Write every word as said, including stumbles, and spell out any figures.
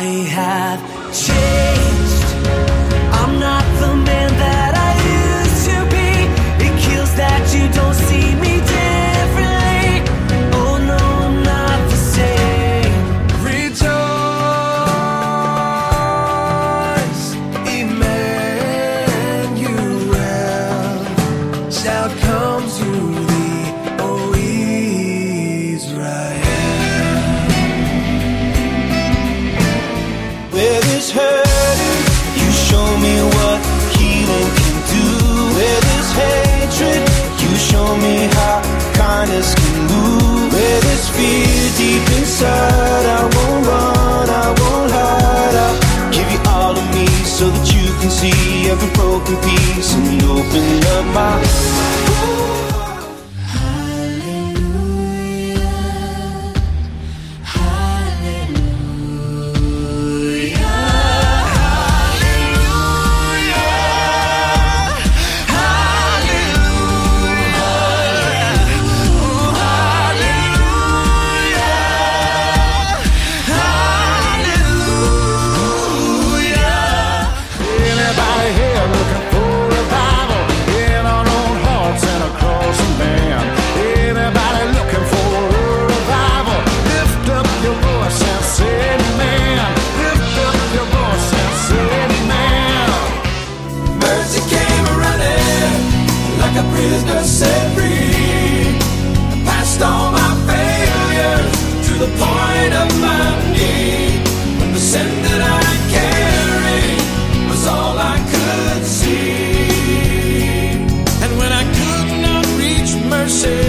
have changed. I'm not the man that I used to be. It kills that you don't see me differently. Oh no, I'm not the same. Rejoice, Emmanuel shall come to thee, O Israel. Where there's hurting, you show me what healing can do. Where there's hatred, you show me how kindness can move. Where there's fear deep inside, I won't run, I won't hide. I'll give you all of me so that you can see every broken piece and open up my prisoner set free. I passed all my failures to the point of my need. When the sin that I carried was all I could see. And when I could not reach mercy,